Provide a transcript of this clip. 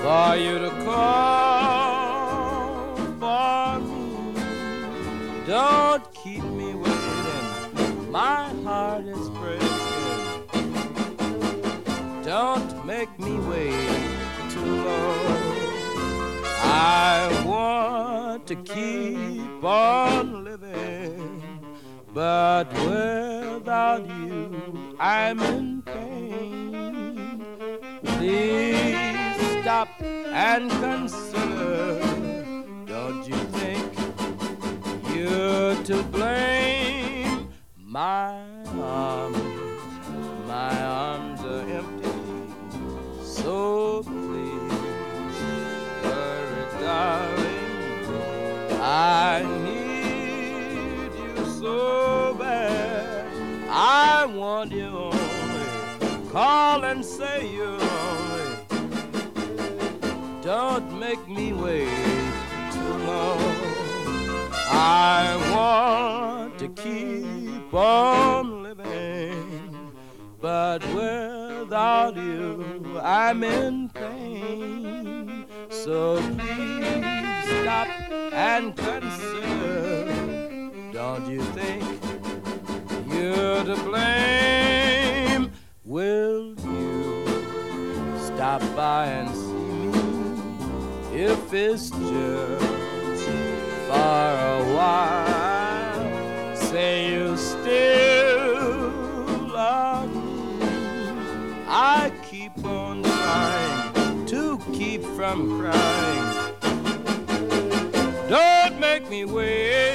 for you to call for me. Don't keep me waiting, my heart is breaking. Don't make me wait too long. I want to keep on living, but without you I'm in pain. Please stop and consider. Don't you think you're to blame? My arms are empty, so please hurry, darling. I need you so bad. I want you only. Call and say you're only. Don't make me wait too long. I want to keep on living, but without you I'm in pain. So please stop and consider. Don't you think you're to blame? Will you stop by and see me if it's just for a while? Say you still love me. I keep on trying to keep from crying. Don't make me wait.